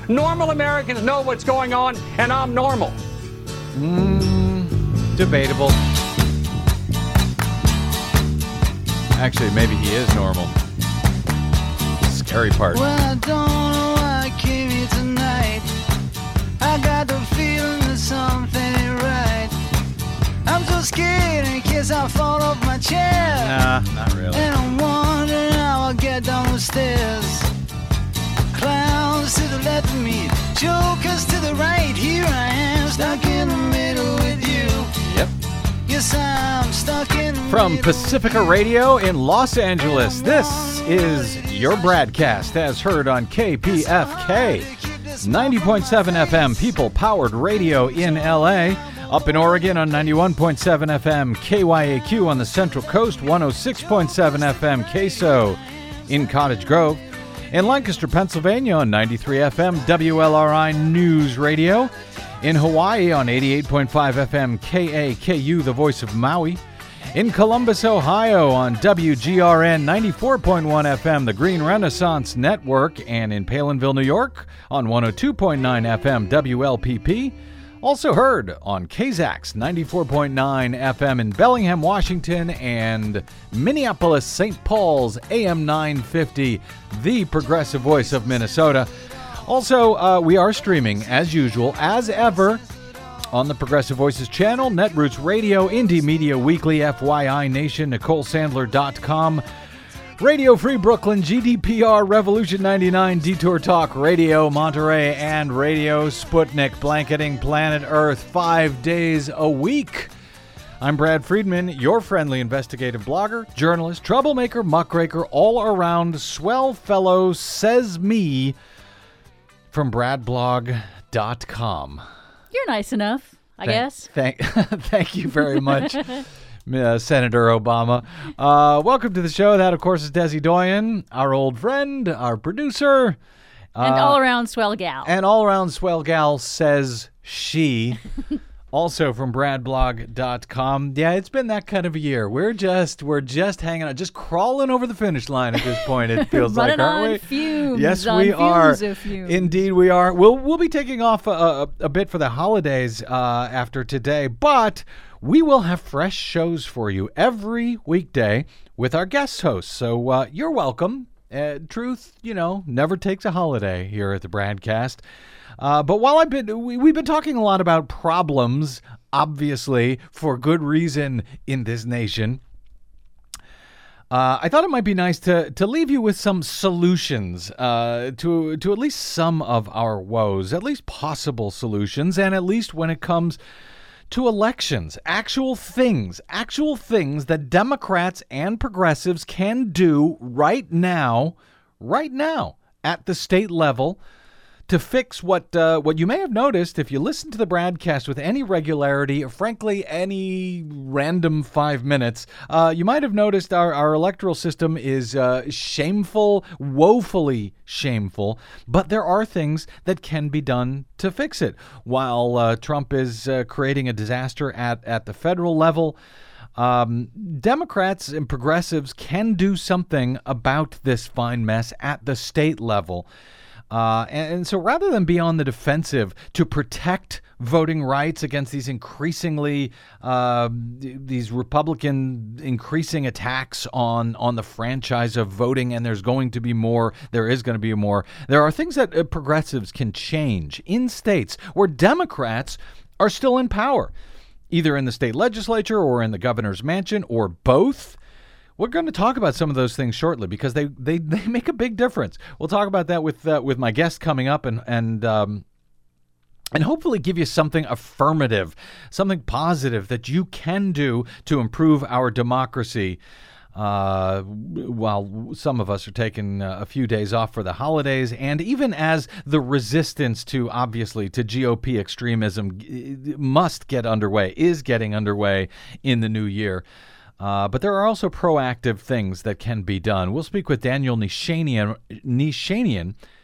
Normal Americans know what's going on, and I'm normal. Debatable. Actually, maybe he is normal. Scary part. Well, I don't know why I came here tonight. I got the feeling that something ain't right. I'm so scared in case I fall off my chair. Nah, not really. And I'm wondering how I'll get down the stairs. Clowns to the left of me, jokers to the right. Here I am, stuck in the middle with you. Yep. Yes, I'm stuck in the From middle Pacifica Radio in Los Angeles, this is your broadcast as heard on KPFK 90.7 FM, people-powered radio in LA. Up in Oregon on 91.7 FM, KYAQ on the Central Coast, 106.7 FM, KSO in Cottage Grove. In Lancaster, Pennsylvania on 93 FM, WLRI News Radio. In Hawaii on 88.5 FM, KAKU, the voice of Maui. In Columbus, Ohio on WGRN 94.1 FM, the Green Renaissance Network. And in Palinville, New York on 102.9 FM, WLPP. Also heard on KZAX 94.9 FM in Bellingham, Washington, and Minneapolis, St. Paul's AM 950, the progressive voice of Minnesota. Also, we are streaming, as usual, as ever, on the Progressive Voices channel, Netroots Radio, Indie Media Weekly, FYI Nation, NicoleSandler.com, Radio Free Brooklyn, GDPR, Revolution 99, Detour Talk Radio, Monterey, and Radio Sputnik, blanketing planet Earth 5 days a week. I'm Brad Friedman, your friendly investigative blogger, journalist, troublemaker, muckraker, all-around swell fellow, says me, from bradblog.com. You're nice enough, I guess. Thank you very much. Senator Obama. Welcome to the show. That, of course, is Desi Doyen, our old friend, our producer. And all-around swell gal. And all-around swell gal, says she. Also from bradblog.com. Yeah, it's been that kind of a year. We're just hanging out, just crawling over the finish line at this point, it feels like, aren't we? Fumes, yes, we are. Fumes. Indeed, we are. We'll be taking off a bit for the holidays after today, but we will have fresh shows for you every weekday with our guest hosts. So you're welcome. Truth, never takes a holiday here at the Bradcast. But while we've been talking a lot about problems, obviously, for good reason in this nation, I thought it might be nice to leave you with some solutions to at least some of our woes, at least possible solutions, and at least when it comes to elections, actual things that Democrats and progressives can do right now at the state level to fix what you may have noticed if you listen to the broadcast with any regularity, or frankly, any random 5 minutes. You might have noticed our electoral system is shameful, woefully shameful, but there are things that can be done to fix it. While Trump is creating a disaster at the federal level, Democrats and progressives can do something about this fine mess at the state level. And so rather than be on the defensive to protect voting rights against these increasingly, these Republican increasing attacks on the franchise of voting, and there is going to be more, there are things that progressives can change in states where Democrats are still in power, either in the state legislature or in the governor's mansion or both. We're going to talk about some of those things shortly because they make a big difference. We'll talk about that with my guest coming up and hopefully give you something affirmative, something positive that you can do to improve our democracy. While some of us are taking a few days off for the holidays, and even as the resistance to GOP extremism is getting underway in the new year. But there are also proactive things that can be done. We'll speak with Daniel Nishanian,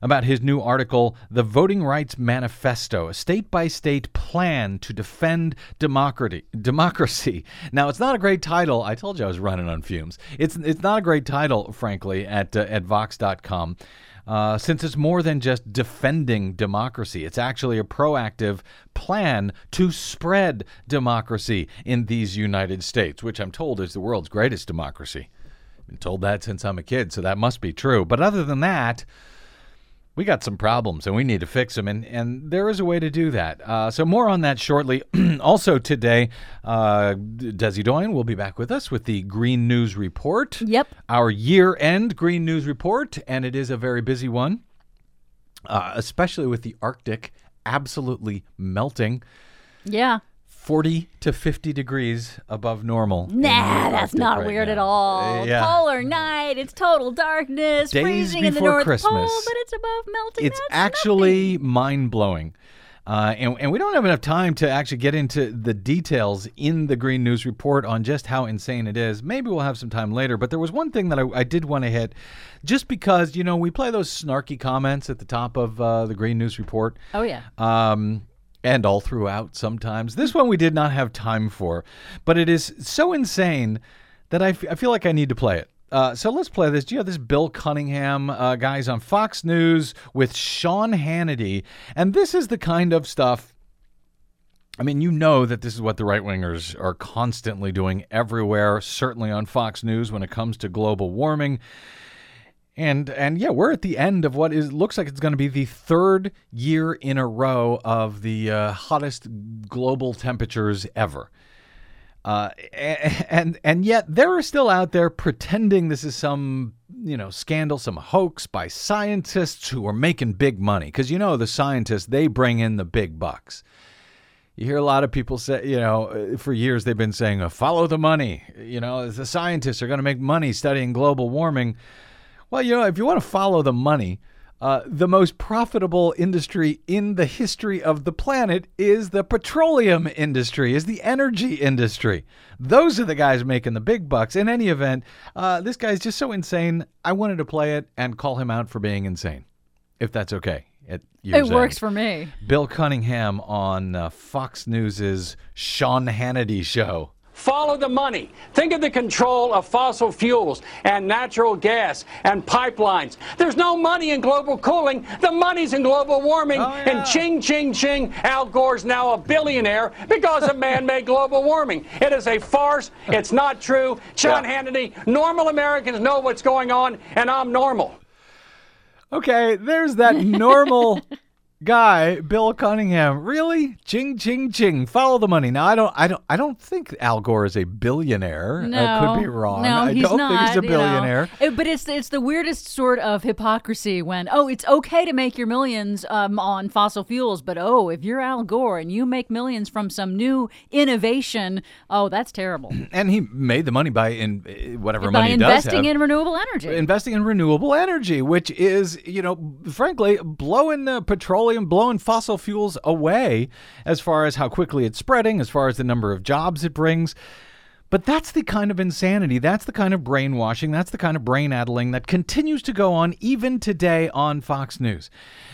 about his new article, The Voting Rights Manifesto, a state-by-state plan to defend democracy. Now, it's not a great title. I told you I was running on fumes. It's not a great title, frankly, at Vox.com. Since it's more than just defending democracy. It's actually a proactive plan to spread democracy in these United States, which I'm told is the world's greatest democracy. I've been told that since I'm a kid, so that must be true. But other than that, we got some problems, and we need to fix them, and there is a way to do that. So more on that shortly. Also today, Desi Doyen will be back with us with the Green News Report. Yep. Our year-end Green News Report, and it is a very busy one, especially with the Arctic absolutely melting. Yeah. 40 to 50 degrees above normal. Nah, that's not right weird now. at all. Yeah. Polar night, it's total darkness, Days freezing in the before North Christmas. Pole, but it's above melting. It's That's actually mind-blowing. And we don't have enough time to actually get into the details in the Green News Report on just how insane it is. Maybe we'll have some time later. But there was one thing that I did want to hit, just because, you know, we play those snarky comments at the top of the Green News Report. Oh, yeah. And all throughout sometimes. This one we did not have time for, but it is so insane that I feel like I need to play it. So let's play this. Do you have this Bill Cunningham guys on Fox News with Sean Hannity? And this is the kind of stuff, I mean, you know that this is what the right-wingers are constantly doing everywhere, certainly on Fox News when it comes to global warming. And yeah, we're at the end of what looks like it's going to be the third year in a row of the hottest global temperatures ever. And yet they're still out there pretending this is some, you know, scandal, some hoax by scientists who are making big money. Because, you know, the scientists, they bring in the big bucks. You hear a lot of people say, you know, for years they've been saying, follow the money. You know, the scientists are going to make money studying global warming. Well, you know, if you want to follow the money, the most profitable industry in the history of the planet is the petroleum industry, is the energy industry. Those are the guys making the big bucks. In any event, this guy's just so insane. I wanted to play it and call him out for being insane, if that's okay. It works for me. Bill Cunningham on Fox News' Sean Hannity show. Follow the money. Think of the control of fossil fuels and natural gas and pipelines. There's no money in global cooling. The money's in global warming. Oh, yeah. And ching, ching, ching, Al Gore's now a billionaire because of man-made global warming. It is a farce. It's not true. Sean Hannity, normal Americans know what's going on, and I'm normal. Okay, there's that normal guy, Bill Cunningham. Really? Ching, ching, ching. Follow the money. Now, I don't think Al Gore is a billionaire. No, I could be wrong. No, I he's don't not, think he's a billionaire. But it's the weirdest sort of hypocrisy when, it's okay to make your millions on fossil fuels, but if you're Al Gore and you make millions from some new innovation, that's terrible. And he made the money by whatever By money he does have. investing in renewable energy. Investing in renewable energy, which is, you know, frankly, blowing petroleum, blowing fossil fuels away as far as how quickly it's spreading, as far as the number of jobs it brings. But that's the kind of insanity, that's the kind of brainwashing, that's the kind of brain addling that continues to go on even today on Fox News.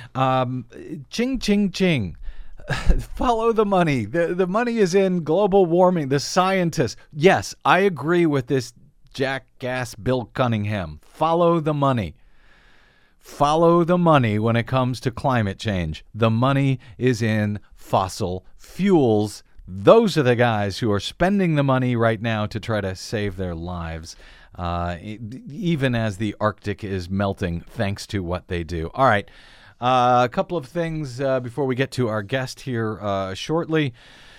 Ching, ching, ching. Follow the money. The money is in global warming, the scientists. Yes, I agree with this jackass Bill Cunningham. Follow the money. Follow the money when it comes to climate change. The money is in fossil fuels. Those are the guys who are spending the money right now to try to save their lives, even as the Arctic is melting, thanks to what they do. All right, a couple of things before we get to our guest here shortly.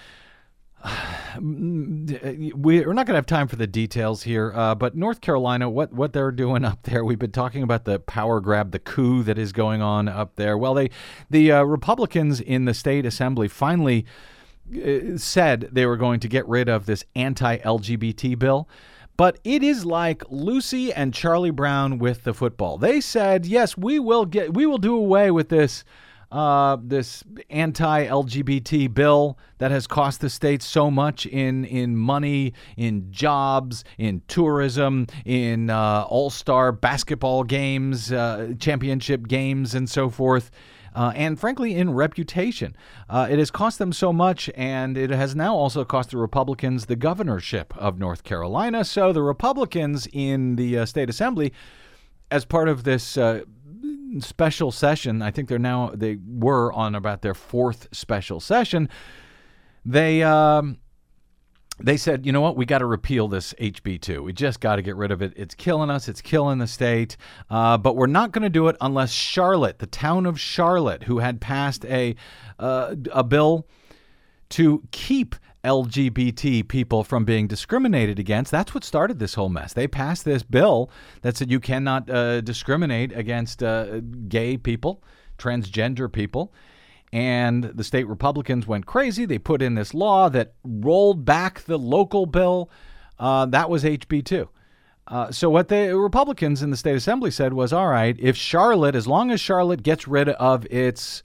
We're not going to have time for the details here, but North Carolina, what they're doing up there, we've been talking about the power grab, the coup that is going on up there. Well, the Republicans in the state assembly finally said they were going to get rid of this anti-LGBT bill. But it is like Lucy and Charlie Brown with the football. They said, yes, we will do away with this this anti-LGBT bill that has cost the state so much in money, in jobs, in tourism, in all-star basketball games, championship games, and so forth. And frankly, in reputation. It has cost them so much, and it has now also cost the Republicans the governorship of North Carolina. So the Republicans in the state assembly, as part of this special session, I think they were on about their fourth special session, they said, you know what, we got to repeal this HB2. We just got to get rid of it. It's killing us. It's killing the state. But we're not going to do it unless Charlotte, the town of Charlotte, who had passed a bill to keep LGBT people from being discriminated against. That's what started this whole mess. They passed this bill that said you cannot discriminate against gay people, transgender people. And the state Republicans went crazy. They put in this law that rolled back the local bill. That was HB2. So what the Republicans in the state assembly said was, all right, if Charlotte, as long as Charlotte gets rid of its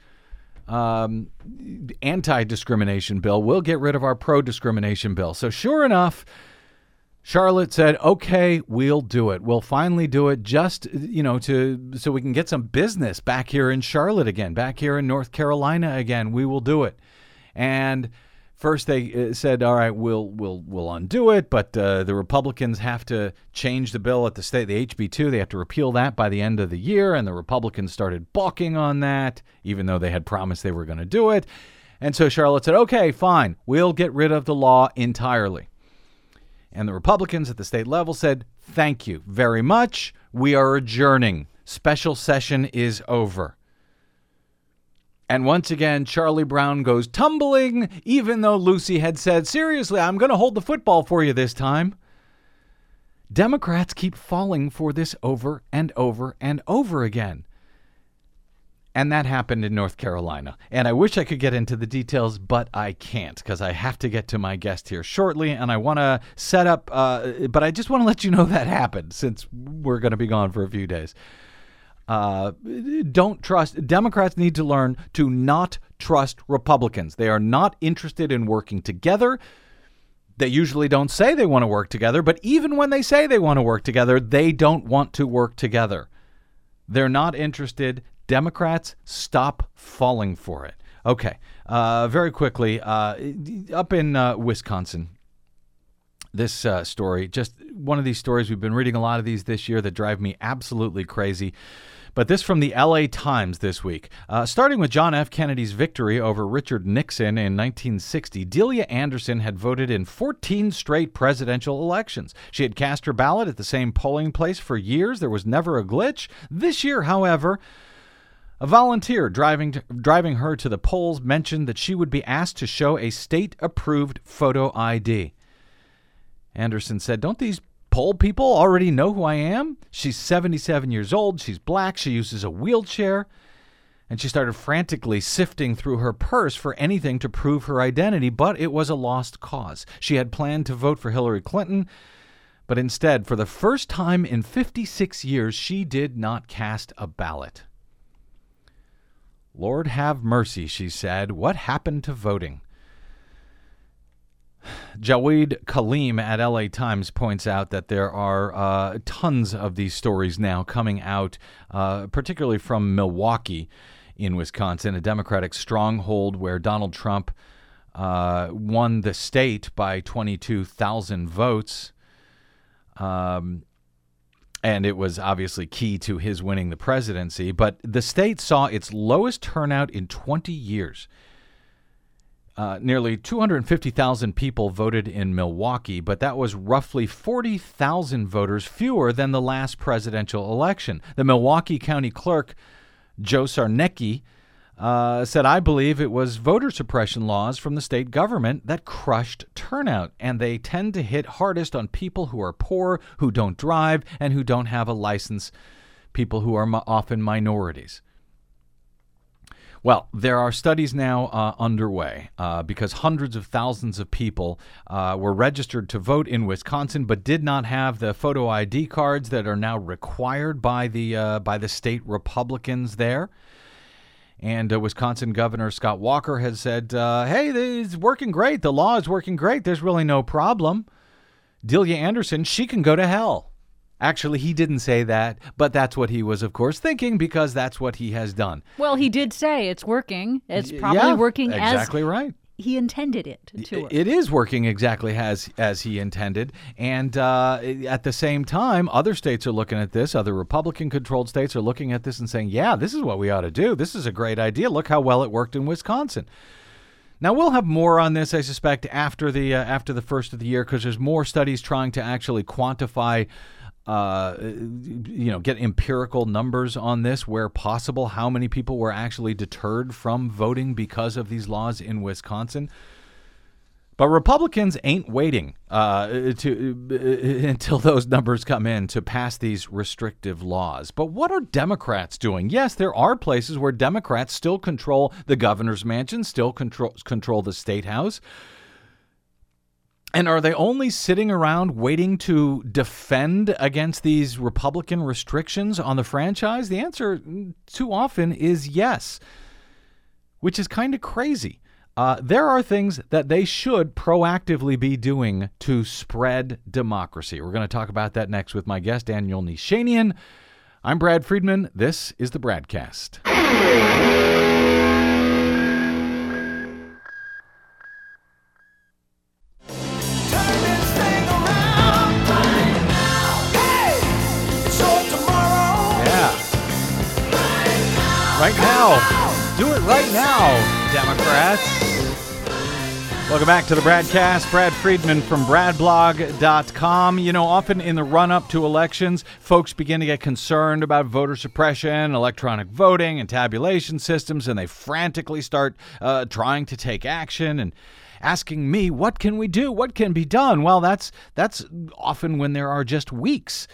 anti-discrimination bill, we'll get rid of our pro-discrimination bill. So sure enough, Charlotte said, okay, we'll do it. We'll finally do it just, so we can get some business back here in Charlotte again, back here in North Carolina again. We will do it. And first they said, all right, we'll undo it, but the Republicans have to change the bill at the state, the HB2. They have to repeal that by the end of the year. And the Republicans started balking on that, even though they had promised they were going to do it. And so Charlotte said, okay, fine, we'll get rid of the law entirely. And the Republicans at the state level said, thank you very much. We are adjourning. Special session is over. And once again, Charlie Brown goes tumbling, even though Lucy had said, seriously, I'm going to hold the football for you this time. Democrats keep falling for this over and over and over again. And that happened in North Carolina. And I wish I could get into the details, but I can't because I have to get to my guest here shortly. And I want to set up, but I just want to let you know that happened since we're going to be gone for a few days. Don't trust. Democrats need to learn to not trust Republicans. They are not interested in working together. They usually don't say they want to work together, but even when they say they want to work together, they don't want to work together. They're not interested. Democrats, stop falling for it. Okay, very quickly, up in Wisconsin, this story, just one of these stories, we've been reading a lot of these this year that drive me absolutely crazy. But this from the LA Times this week. Starting with John F. Kennedy's victory over Richard Nixon in 1960, Delia Anderson had voted in 14 straight presidential elections. She had cast her ballot at the same polling place for years. There was never a glitch. This year, however, a volunteer driving her to the polls mentioned that she would be asked to show a state-approved photo ID. Anderson said, don't these poll people already know who I am? She's 77 years old. She's black. She uses a wheelchair. And she started frantically sifting through her purse for anything to prove her identity, but it was a lost cause. She had planned to vote for Hillary Clinton, but instead, for the first time in 56 years, she did not cast a ballot. Lord have mercy, she said. What happened to voting? Jawed Kaleem at LA Times points out that there are tons of these stories now coming out, particularly from Milwaukee in Wisconsin, a Democratic stronghold where Donald Trump won the state by 22,000 votes. And it was obviously key to his winning the presidency. But the state saw its lowest turnout in 20 years. Nearly 250,000 people voted in Milwaukee, but that was roughly 40,000 voters fewer than the last presidential election. The Milwaukee County Clerk, Joe Sarnecki, said, I believe it was voter suppression laws from the state government that crushed turnout, and they tend to hit hardest on people who are poor, who don't drive, and who don't have a license, people who are often minorities. Well, there are studies now underway because hundreds of thousands of people were registered to vote in Wisconsin but did not have the photo ID cards that are now required by the state Republicans there. And Wisconsin Governor Scott Walker has said, hey, it's working great. The law is working great. There's really no problem. Delia Anderson, she can go to hell. Actually, he didn't say that, but that's what he was, of course, thinking, because that's what he has done. Well, he did say it's working. It's probably working exactly right. He intended it to work. It is working exactly as he intended. And at the same time, other states are looking at this. Other Republican-controlled states are looking at this and saying, yeah, this is what we ought to do. This is a great idea. Look how well it worked in Wisconsin. Now, we'll have more on this, I suspect, after the first of the year, because there's more studies trying to actually quantify get empirical numbers on this where possible, how many people were actually deterred from voting because of these laws in Wisconsin. But Republicans ain't waiting until those numbers come in to pass these restrictive laws. But what are Democrats doing? Yes, there are places where Democrats still control the governor's mansion, still control the state house. And are they only sitting around waiting to defend against these Republican restrictions on the franchise? The answer too often is yes, which is kind of crazy. There are things that they should proactively be doing to spread democracy. We're going to talk about that next with my guest, Daniel Neshanian. I'm Brad Friedman. This is the Bradcast. Right now. Do it right now, Democrats. Welcome back to the Bradcast. Brad Friedman from bradblog.com. You know, often in the run-up to elections, folks begin to get concerned about voter suppression, electronic voting, and tabulation systems, and they frantically start trying to take action and asking me, what can we do? What can be done? Well, that's often when there are just weeks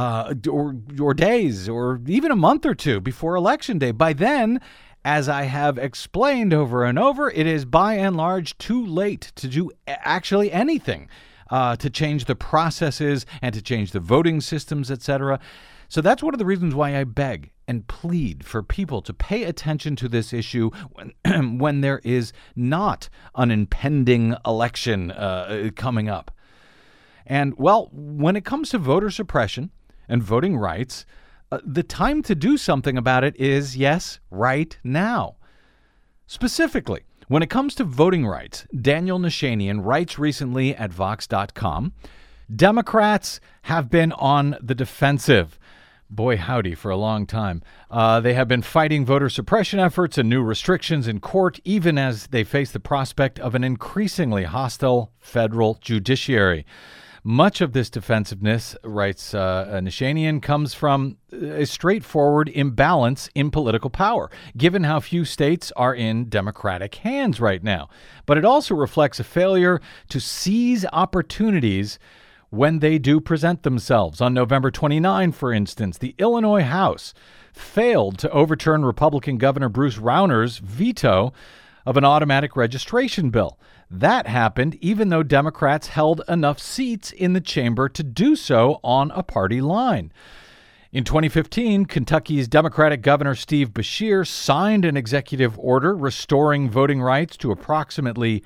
or days or even a month or two before Election Day. By then, as I have explained over and over, it is by and large too late to do actually anything to change the processes and to change the voting systems, etc. So that's one of the reasons why I beg and plead for people to pay attention to this issue when there is not an impending election coming up. And, well, when it comes to voter suppression and voting rights, the time to do something about it is, yes, right now. Specifically, when it comes to voting rights, Daniel Neshanian writes recently at Vox.com, Democrats have been on the defensive. Boy, howdy, for a long time. They have been fighting voter suppression efforts and new restrictions in court, even as they face the prospect of an increasingly hostile federal judiciary. Much of this defensiveness, writes Neshanian, comes from a straightforward imbalance in political power, given how few states are in Democratic hands right now. But it also reflects a failure to seize opportunities when they do present themselves. On November 29, for instance, the Illinois House failed to overturn Republican Governor Bruce Rauner's veto of an automatic registration bill. That happened even though Democrats held enough seats in the chamber to do so on a party line. In 2015, Kentucky's Democratic Governor Steve Beshear signed an executive order restoring voting rights to approximately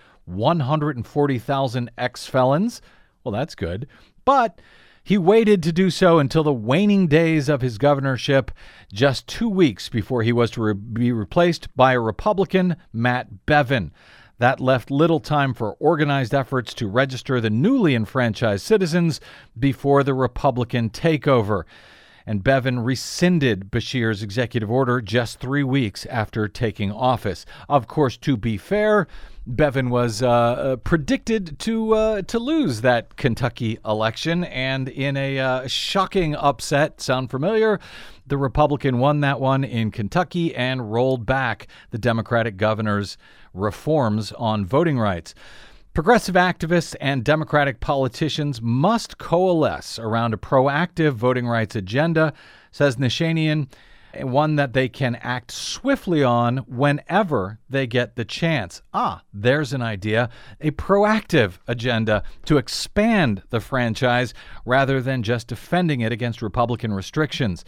140,000 ex-felons. Well, that's good. But he waited to do so until the waning days of his governorship, just 2 weeks before he was to be replaced by a Republican, Matt Bevin. That left little time for organized efforts to register the newly enfranchised citizens before the Republican takeover. And Bevin rescinded Beshear's executive order just 3 weeks after taking office. Of course, to be fair, Bevin was predicted to lose that Kentucky election, and in a shocking upset, sound familiar? The Republican won that one in Kentucky and rolled back the Democratic governor's reforms on voting rights. Progressive activists and Democratic politicians must coalesce around a proactive voting rights agenda, says Neshanian, one that they can act swiftly on whenever they get the chance. There's an idea, a proactive agenda to expand the franchise rather than just defending it against Republican restrictions.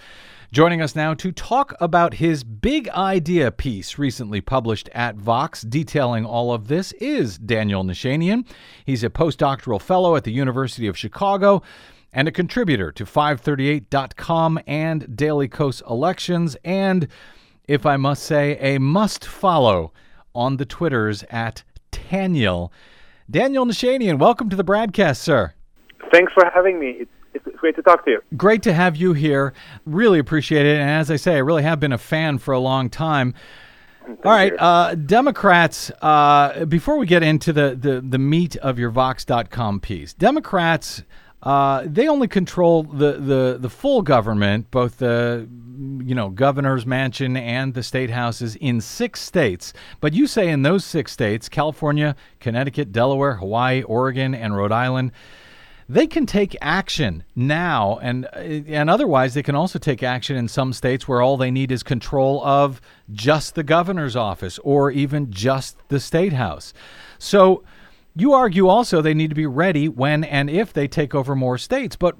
Joining us now to talk about his big idea piece recently published at Vox detailing all of this is Daniel Nashanian. He's a postdoctoral fellow at the University of Chicago and a contributor to 538.com and Daily Kos Elections, and, if I must say, a must-follow on the Twitters at Taniel. Daniel Nashanian, welcome to the BradCast, sir. Thanks for having me. It's great to talk to you. Great to have you here. Really appreciate it. And as I say, I really have been a fan for a long time. All right, Democrats, before we get into the meat of your Vox.com piece, Democrats, they only control the full government, both the governor's mansion and the state houses in 6 states. But you say in those 6 states, California, Connecticut, Delaware, Hawaii, Oregon, and Rhode Island, they can take action now, and otherwise they can also take action in some states where all they need is control of just the governor's office or even just the state house. So you argue also they need to be ready when and if they take over more states. But,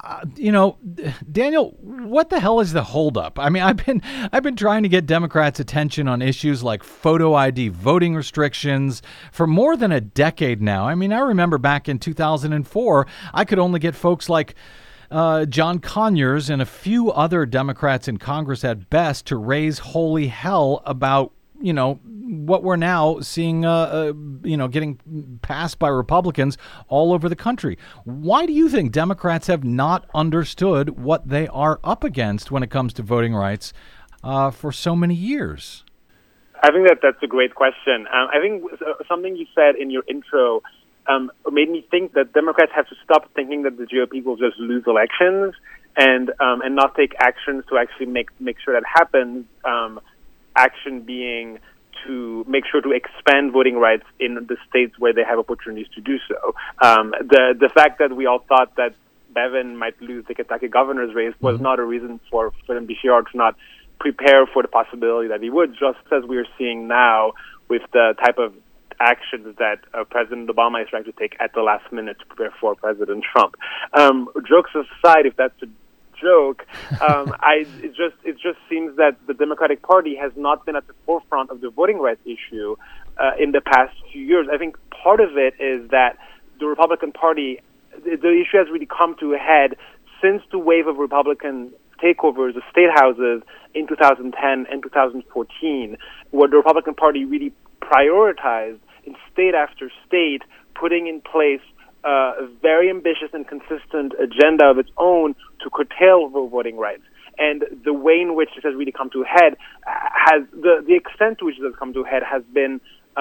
Daniel, what the hell is the holdup? I mean, I've been trying to get Democrats' attention on issues like photo ID voting restrictions for more than a decade now. I mean, I remember back in 2004, I could only get folks like John Conyers and a few other Democrats in Congress at best to raise holy hell about what we're now seeing, getting passed by Republicans all over the country. Why do you think Democrats have not understood what they are up against when it comes to voting rights for so many years? I think that's a great question. I think something you said in your intro made me think that Democrats have to stop thinking that the GOP will just lose elections and not take actions to actually make sure that happens. Action being to make sure to expand voting rights in the states where they have opportunities to do so. The fact that we all thought that Bevin might lose the Kentucky governor's race was not a reason for Bashir to not prepare for the possibility that he would, just as we are seeing now with the type of actions that President Obama is trying to take at the last minute to prepare for President Trump. Jokes aside, if that's a joke, it just seems that the Democratic Party has not been at the forefront of the voting rights issue in the past few years. I think part of it is that the Republican Party, the issue has really come to a head since the wave of Republican takeovers of state houses in 2010 and 2014, where the Republican Party really prioritized in state after state putting in place a very ambitious and consistent agenda of its own to curtail voting rights. And the way in which it has really come to a head has the extent to which it has come to a head has been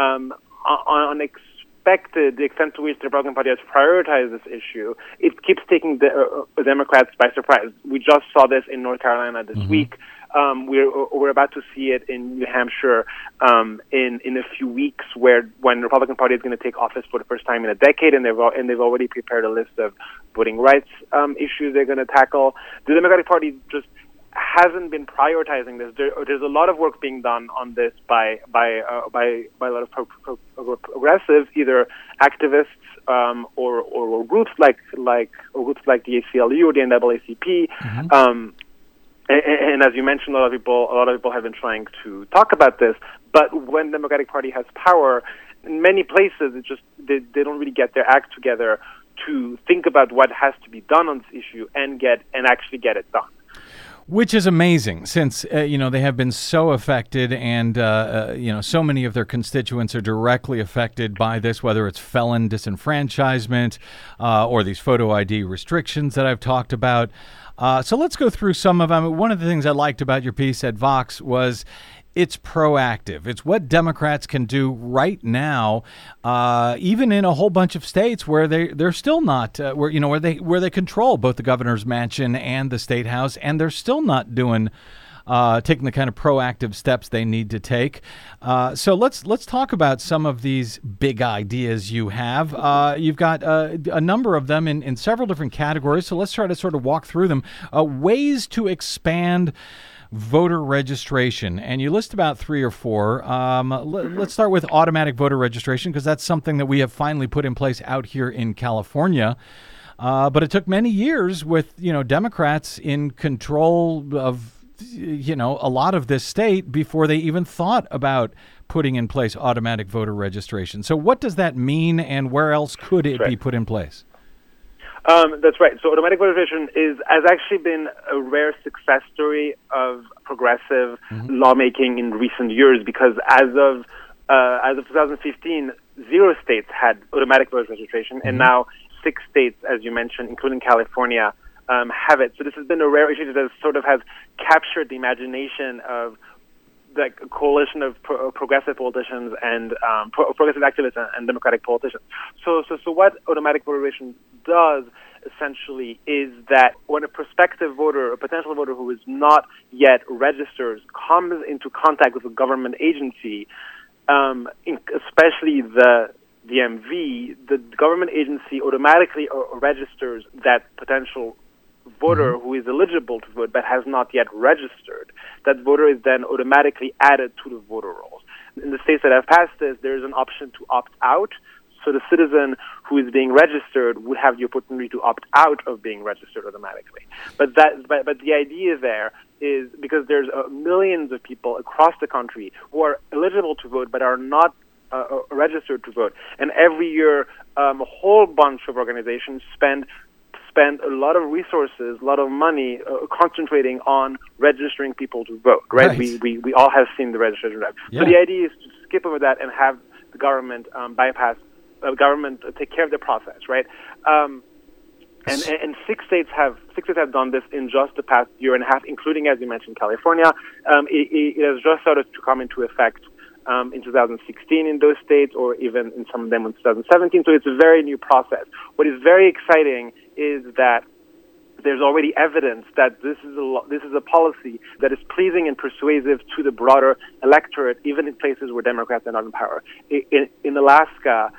unexpected. The extent to which the Republican Party has prioritized this issue, it keeps taking the Democrats by surprise. We just saw this in North Carolina this week. We're about to see it in New Hampshire in a few weeks, when the Republican Party is going to take office for the first time in a decade, and they've already prepared a list of voting rights issues they're going to tackle. The Democratic Party just hasn't been prioritizing this. There's a lot of work being done on this by a lot of progressives, either activists or groups like the ACLU or the NAACP. And as you mentioned, a lot of people have been trying to talk about this. But when the Democratic Party has power, in many places, they don't really get their act together to think about what has to be done on this issue and actually get it done. Which is amazing, since they have been so affected, and so many of their constituents are directly affected by this, whether it's felon disenfranchisement or these photo ID restrictions that I've talked about. So let's go through some of them. One of the things I liked about your piece at Vox was it's proactive. It's what Democrats can do right now, even in a whole bunch of states where they're still not where they control both the governor's mansion and the state house, and they're still not doing taking the kind of proactive steps they need to take. So let's talk about some of these big ideas you have. You've got a number of them in several different categories. So let's try to sort of walk through them. Ways to expand voter registration, and you list about 3 or 4. Let's start with automatic voter registration, because that's something that we have finally put in place out here in California. But it took many years with, Democrats in control of, a lot of this state before they even thought about putting in place automatic voter registration. So what does that mean, and where else could it be put in place? That's right. So automatic voter registration has actually been a rare success story of progressive lawmaking in recent years, because as of 2015, 0 states had automatic voter registration, and now 6 states, as you mentioned, including California, have it. So this has been a rare issue that has captured the imagination of a coalition of progressive politicians and progressive activists and democratic politicians. So what automatic voter registration does essentially is that when a prospective voter, a potential voter who is not yet registered, comes into contact with a government agency, especially the DMV, the government agency automatically registers that potential voter who is eligible to vote but has not yet registered. That voter is then automatically added to the voter rolls. In the states that have passed this, there is an option to opt out. So the citizen who is being registered would have the opportunity to opt out of being registered automatically. But the idea there is because there's millions of people across the country who are eligible to vote but are not registered to vote. And every year, a whole bunch of organizations spend a lot of resources, a lot of money concentrating on registering people to vote, right? We all have seen the registration drive. Yeah. So the idea is to skip over that and have the government government take care of the process, right? And 6 states have done this in just the past year and a half, including, as you mentioned, California. It has just started to come into effect in 2016 in those states, or even in some of them in 2017. So it's a very new process. What is very exciting is that there's already evidence that this is a policy that is pleasing and persuasive to the broader electorate, even in places where Democrats are not in power. In Alaska,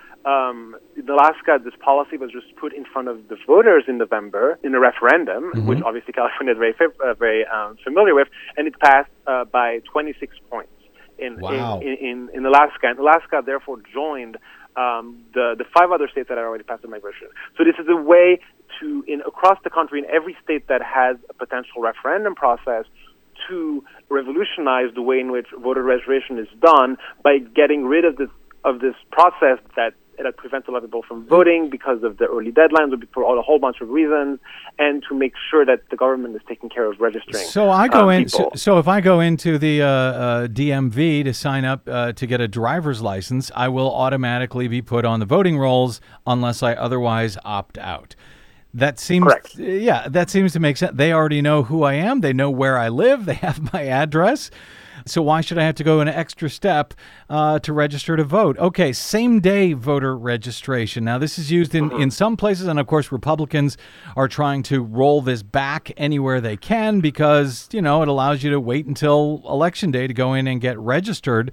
this policy was just put in front of the voters in November in a referendum, which obviously California is very familiar with, and it passed by 26 points in Alaska. And Alaska therefore joined the 5 other states that had already passed the migration. So this is a way to, across the country, in every state that has a potential referendum process, to revolutionize the way in which voter registration is done by getting rid of this process that prevents a lot of people from voting because of the early deadlines, or for a whole bunch of reasons, and to make sure that the government is taking care of registering. So I go in. So if I go into the DMV to sign up to get a driver's license, I will automatically be put on the voting rolls unless I otherwise opt out. That seems correct. Yeah, that seems to make sense. They already know who I am. They know where I live. They have my address. So why should I have to go an extra step to register to vote? Okay, same-day voter registration. Now, this is used in some places, and, of course, Republicans are trying to roll this back anywhere they can because, it allows you to wait until Election Day to go in and get registered.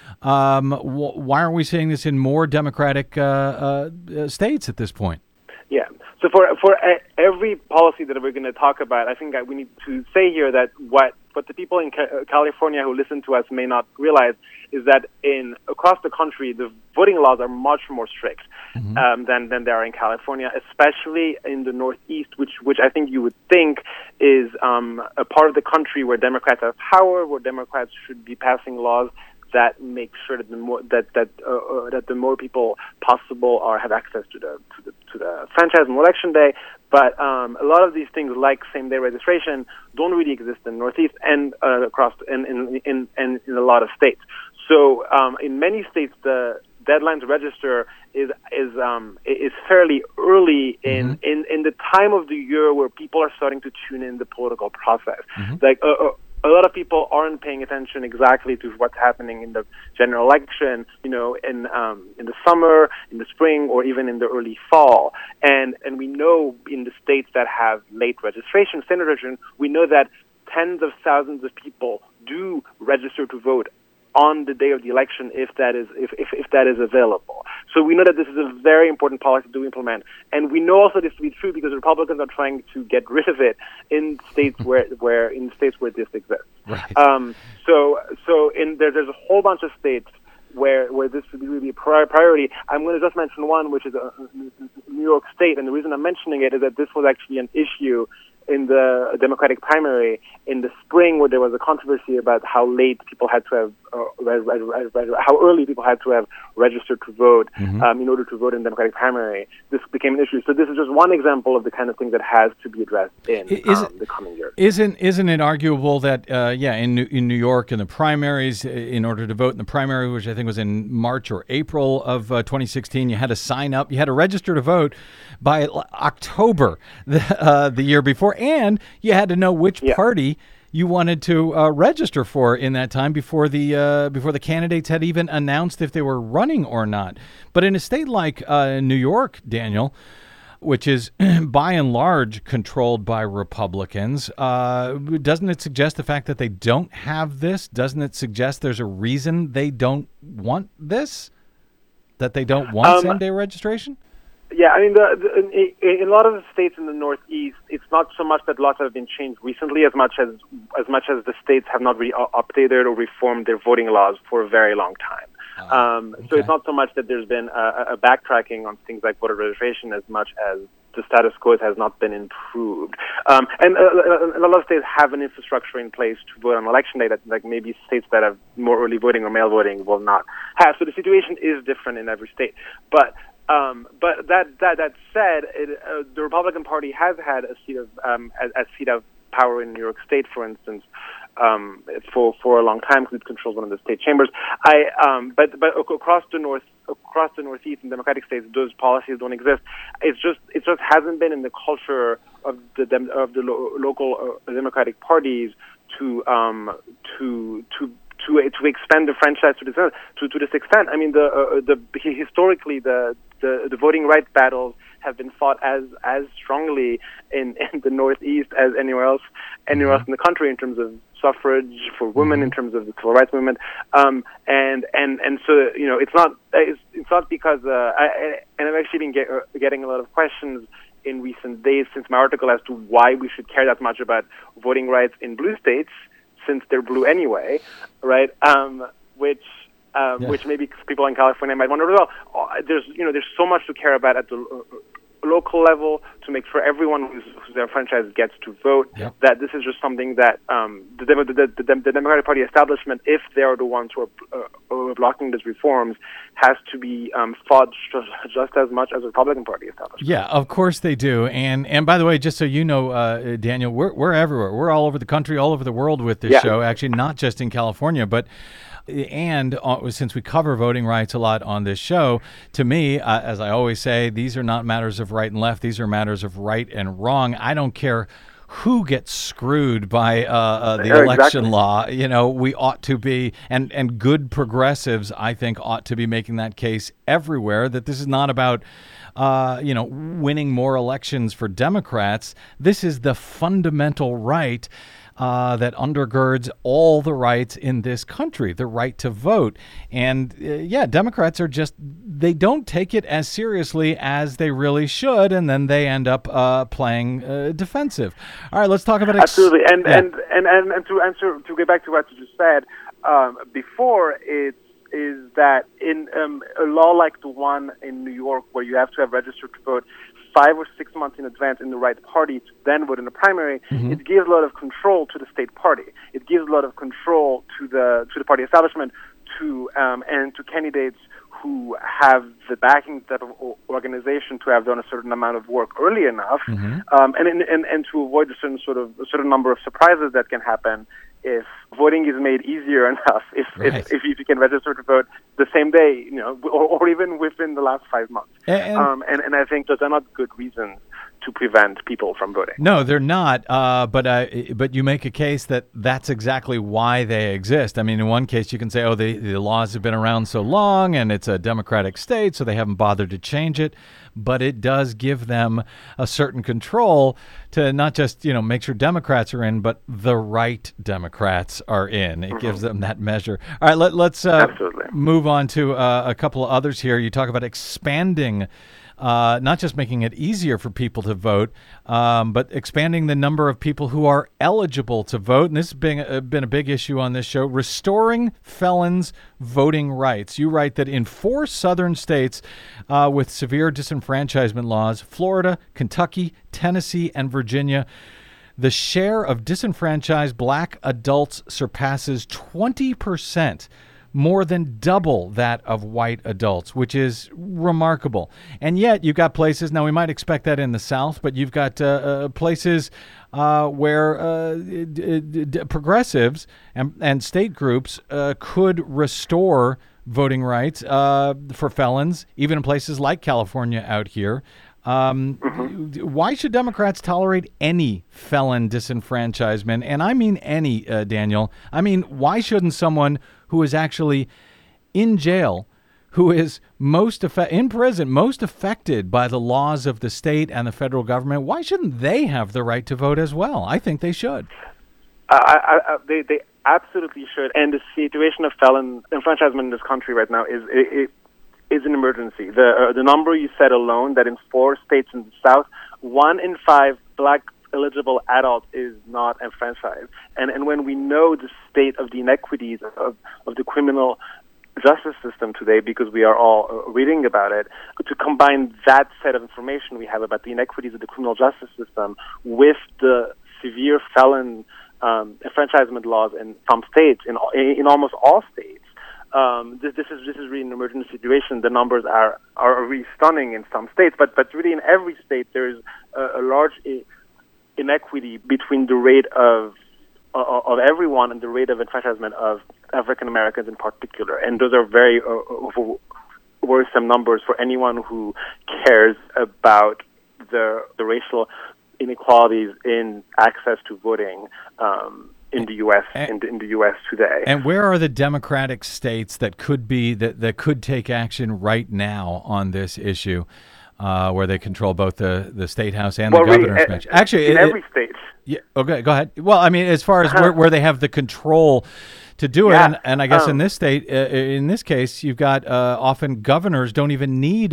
Why aren't we seeing this in more Democratic states at this point? Yeah. So for every policy that we're going to talk about, I think that we need to say here that what the people in California who listen to us may not realize is that across the country, the voting laws are much more strict than they are in California, especially in the Northeast, which I think you would think is a part of the country where Democrats have power, where Democrats should be passing laws that make sure that the more people possible have access to the franchise on Election Day. But a lot of these things, like same-day registration, don't really exist in the Northeast and across in a lot of states. So in many states, the deadline to register is fairly early in the time of the year where people are starting to tune in the political process. Like a lot of people aren't paying attention exactly to what's happening in the general election, in the summer, in the spring, or even in the early fall. And we know in the states that have late registration, Senate registration, we know that tens of thousands of people do register to vote on the day of the election if that is available. So we know that this is a very important policy to implement, and we know also this to be true because Republicans are trying to get rid of it in states where this exists. Right. So there's a whole bunch of states where this would really be a priority. I'm going to just mention one, which is New York State, and the reason I'm mentioning it is that this was actually an issue in the Democratic primary in the spring, where there was a controversy about how late people had to have, how early people had to have registered to vote in order to vote in the Democratic primary. This became an issue. So this is just one example of the kind of thing that has to be addressed in the coming years. Isn't it arguable that in New York in the primaries, in order to vote in the primary, which I think was in March or April of 2016, you had to sign up, you had to register to vote by October the year before, and you had to know which party you wanted to register for in that time before the candidates had even announced if they were running or not. But in a state like New York, Daniel, which is by and large controlled by Republicans, doesn't it suggest the fact that they don't have this? Doesn't it suggest there's a reason they don't want this? That they don't want same-day registration? Yeah, I mean, in a lot of the states in the Northeast, it's not so much that laws have been changed recently, as much as the states have not really updated or reformed their voting laws for a very long time. So it's not so much that there's been a backtracking on things like voter registration, as much as the status quo has not been improved. And a lot of states have an infrastructure in place to vote on election day that, like, maybe states that have more early voting or mail voting will not have. So the situation is different in every state. But that said, the Republican Party has had a seat of power in New York State, for instance, for a long time, because it controls one of the state chambers. But across the Northeast and Democratic states, those policies don't exist. It just hasn't been in the culture of the local Democratic parties to expand the franchise to this extent. I mean, historically the voting rights battles have been fought as strongly in the Northeast as anywhere else in the country, in terms of suffrage for women, in terms of the civil rights movement, and so it's not because and I've actually been getting a lot of questions in recent days since my article as to why we should care that much about voting rights in blue states, since they're blue anyway, right? Which maybe people in California might wonder as well. There's so much to care about at the local level to make sure everyone who's their franchise gets to vote. Yep. That this is just something that the Democratic Party establishment, if they are the ones who are blocking these reforms, has to be fought just as much as the Republican Party establishment. Yeah, of course they do. And by the way, just so you know, Daniel, we're everywhere. We're all over the country, all over the world with this show. Actually, not just in California, but. And since we cover voting rights a lot on this show, to me, as I always say, these are not matters of right and left. These are matters of right and wrong. I don't care who gets screwed by the election law. We ought to be, and good progressives, I think, ought to be making that case everywhere, that this is not about winning more elections for Democrats. This is the fundamental right that undergirds all the rights in this country, the right to vote. And Democrats they don't take it as seriously as they really should, and then they end up playing defensive. All right, let's talk about absolutely. And to get back to what you just said before, is that in a law like the one in New York, where you have to have registered to vote 5 or 6 months in advance in the right party to then vote in the primary, it gives a lot of control to the state party. It gives a lot of control to the party establishment, and to candidates who have the backing type of organization to have done a certain amount of work early enough, and to avoid a certain number of surprises that can happen if voting is made easier enough, if you can register to vote the same day, or even within the last 5 months. And I think those are not good reasons to prevent people from voting. No, they're not. But you make a case that that's exactly why they exist. I mean, in one case, you can say, the laws have been around so long, and it's a democratic state, so they haven't bothered to change it. But it does give them a certain control to not just, make sure Democrats are in, but the right Democrats are in. It gives them that measure. All right, let's move on to a couple of others here. You talk about expanding not just making it easier for people to vote, but expanding the number of people who are eligible to vote. And this has been a big issue on this show, restoring felons' voting rights. You write that in 4 southern states with severe disenfranchisement laws, Florida, Kentucky, Tennessee, and Virginia, the share of disenfranchised black adults surpasses 20%, more than double that of white adults, which is remarkable. And yet you've got places, now we might expect that in the South, but you've got places where progressives and state groups could restore voting rights for felons, even in places like California out here. Why should Democrats tolerate any felon disenfranchisement? And I mean any, Daniel. I mean, why shouldn't someone who is actually in jail, who is in prison, most affected by the laws of the state and the federal government, why shouldn't they have the right to vote as well? I think they should. They absolutely should. And the situation of felon enfranchisement in this country right now is an emergency. The number you said alone, that in 4 states in the South, 1 in 5 black eligible adults is not enfranchised. And when we know the state of the inequities of the criminal justice system today, because we are all reading about it, to combine that set of information we have about the inequities of the criminal justice system with the severe felon enfranchisement laws in some states, in almost all states, this is really an emergency situation. The numbers are really stunning in some states, but really in every state there is a large inequity between the rate of everyone and the rate of enfranchisement of African Americans in particular, and those are very worrisome numbers for anyone who cares about the racial inequalities in access to voting in the U.S. in the U.S. today. And where are the Democratic states that could take action right now on this issue, where they control both the state house and the governor's bench? Actually, in every state. Yeah. Okay. Go ahead. Well, I mean, as far as where they have the control to do it, and I guess in this state, in this case, you've got often governors don't even need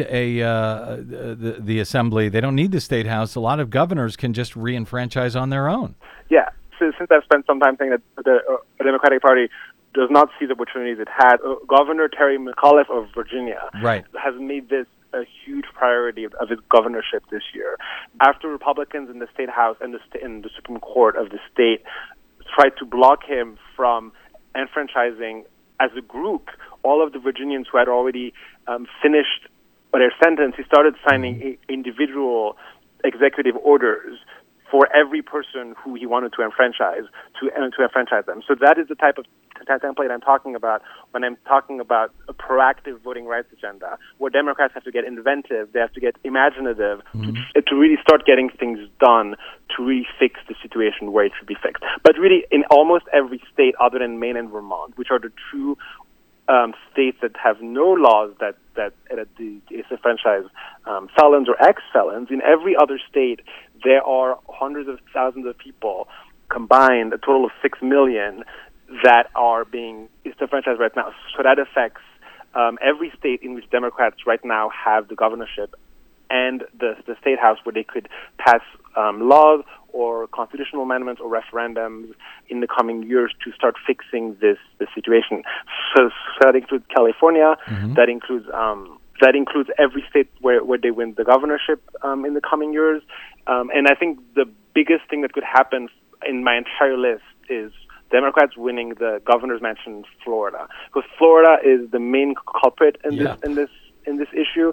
the assembly. They don't need the state house. A lot of governors can just re-enfranchise on their own. Yeah. Since I've spent some time saying that the Democratic Party does not see the opportunities it had, Governor Terry McAuliffe of Virginia has made this a huge priority of his governorship this year. After Republicans in the state house and in the Supreme Court of the state tried to block him from enfranchising as a group all of the Virginians who had already finished their sentence, he started signing individual executive orders for every person who he wanted to enfranchise, to enfranchise them. So that is the type of template I'm talking about when I'm talking about a proactive voting rights agenda, where Democrats have to get inventive, they have to get imaginative to really start getting things done to really fix the situation where it should be fixed. But really, in almost every state other than Maine and Vermont, which are the two states that have no laws that disenfranchise felons or ex-felons, in every other state there are hundreds of thousands of people combined, a total of 6 million, that are being disenfranchised right now. So that affects every state in which Democrats right now have the governorship and the state house, where they could pass laws or constitutional amendments or referendums in the coming years to start fixing this situation. So that includes California. That includes every state where they win the governorship in the coming years. And I think the biggest thing that could happen in my entire list is Democrats winning the governor's mansion in Florida, because Florida is the main culprit in this issue.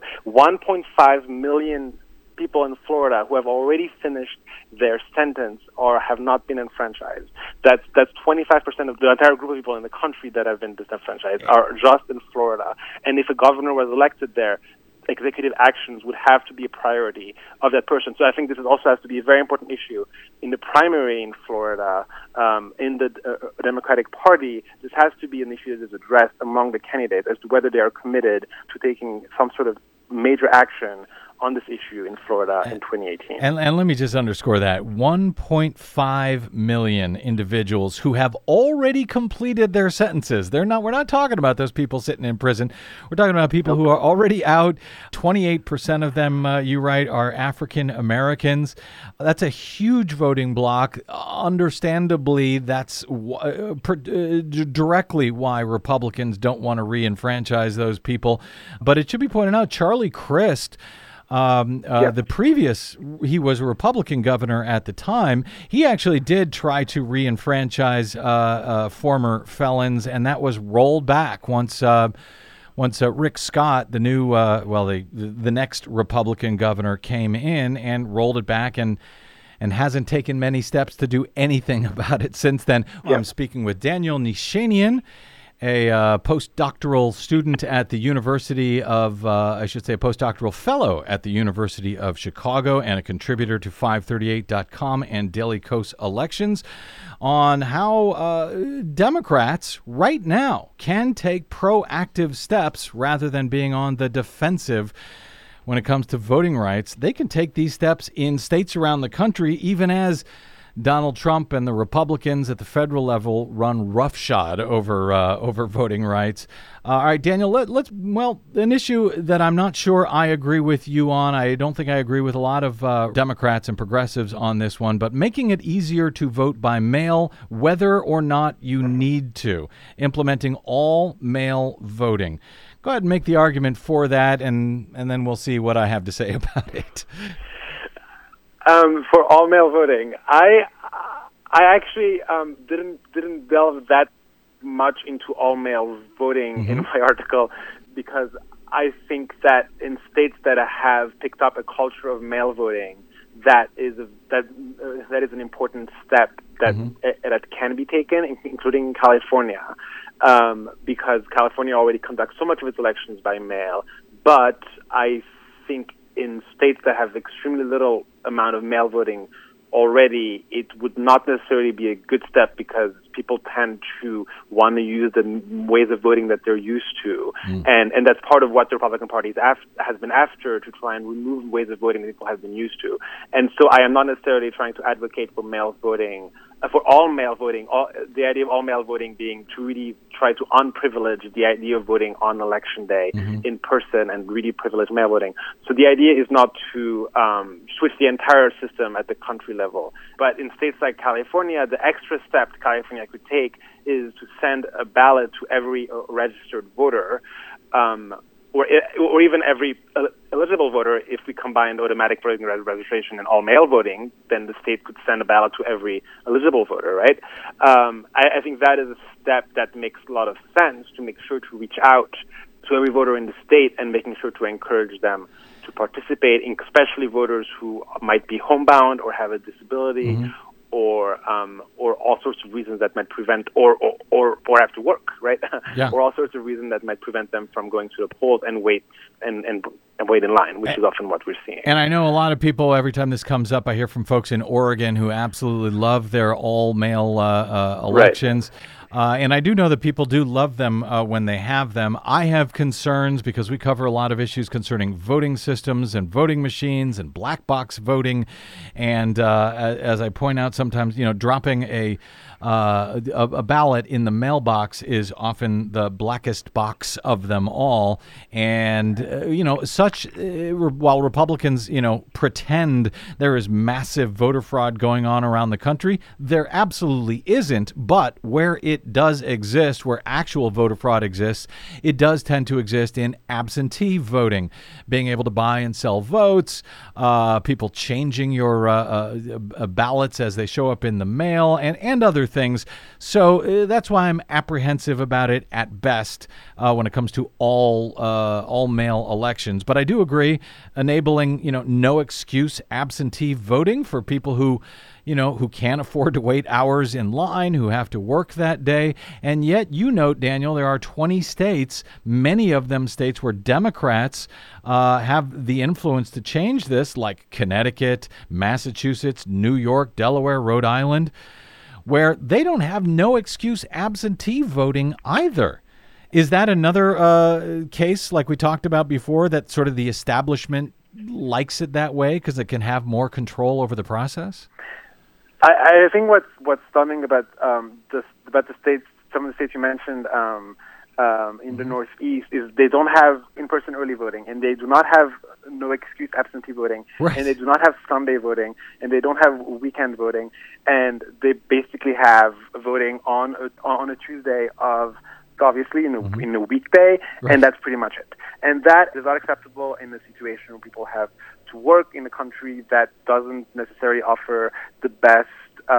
1.5 million people in Florida who have already finished their sentence or have not been enfranchised. That's 25% of the entire group of people in the country that have been disenfranchised are just in Florida. And if a governor was elected there, executive actions would have to be a priority of that person. So I think this also has to be a very important issue in the primary in Florida, in the Democratic Party. This has to be an issue that is addressed among the candidates as to whether they are committed to taking some sort of major action on this issue in Florida in 2018. And let me just underscore that. 1.5 million individuals who have already completed their sentences. We're not talking about those people sitting in prison. We're talking about people who are already out. 28% of them, you write, are African Americans. That's a huge voting bloc. Understandably, that's directly why Republicans don't want to re-enfranchise those people. But it should be pointed out, Charlie Crist, he was a Republican governor at the time. He actually did try to re-enfranchise former felons, and that was rolled back once Rick Scott, the new, the next Republican governor, came in and rolled it back and hasn't taken many steps to do anything about it since then. I'm speaking with Daniel Nishanian, a postdoctoral student at the University of, a postdoctoral fellow at the University of Chicago and a contributor to 538.com and Daily Kos Elections, on how Democrats right now can take proactive steps rather than being on the defensive when it comes to voting rights. They can take these steps in states around the country, even as Donald Trump and the Republicans at the federal level run roughshod over voting rights. All right, Daniel, let's an issue that I'm not sure I agree with you on. I don't think I agree with a lot of Democrats and progressives on this one, but making it easier to vote by mail, whether or not you need to, implementing all mail voting. Go ahead and make the argument for that, and then we'll see what I have to say about it. For all mail voting, I actually didn't delve that much into all mail voting in my article, because I think that in states that have picked up a culture of mail voting, that is an important step that can be taken, including California, because California already conducts so much of its elections by mail. But I think in states that have extremely little amount of mail voting already, it would not necessarily be a good step, because people tend to want to use the ways of voting that they're used to. And that's part of what the Republican Party has been after, to try and remove ways of voting that people have been used to. And so I am not necessarily trying to advocate for mail voting, for all mail voting, the idea of all mail voting being to really try to unprivilege the idea of voting on election day in person and really privilege mail voting. So the idea is not to switch the entire system at the country level. But in states like California, the extra step California could take is to send a ballot to every registered voter, or even every eligible voter. If we combined automatic voting registration and all mail voting, then the state could send a ballot to every eligible voter, right? I think that is a step that makes a lot of sense, to make sure to reach out to every voter in the state and making sure to encourage them to participate, especially voters who might be homebound or have a disability, or all sorts of reasons that might prevent, or have to work, right? Or all sorts of reasons that might prevent them from going to the polls and wait and wait in line, which is often what we're seeing. And I know a lot of people, every time this comes up, I hear from folks in Oregon who absolutely love their all-mail elections. And I do know that people do love them when they have them. I have concerns, because we cover a lot of issues concerning voting systems and voting machines and black box voting. And as I point out, sometimes, dropping a ballot in the mailbox is often the blackest box of them all. And, while Republicans, pretend there is massive voter fraud going on around the country, there absolutely isn't. But where it does exist, where actual voter fraud exists, it does tend to exist in absentee voting, being able to buy and sell votes, people changing your ballots as they show up in the mail, and other things. So that's why I'm apprehensive about it at best when it comes to all mail elections. But I do agree, enabling no excuse absentee voting for people who can't afford to wait hours in line, who have to work that day. And yet, you note, Daniel, there are 20 states, many of them states where Democrats have the influence to change this, like Connecticut, Massachusetts, New York, Delaware, Rhode Island, where they don't have no excuse absentee voting either. Is that another case, like we talked about before, that sort of the establishment likes it that way because it can have more control over the process? I think what's stunning about the states, some of the states you mentioned in the Northeast, is they don't have in-person early voting, and they do not have no excuse absentee voting, right. and they do not have Sunday voting, and they don't have weekend voting, and they basically have voting on a Tuesday of, obviously, in a weekday, right. And that's pretty much it. And that is not acceptable in a situation where people have to work in a country that doesn't necessarily offer the best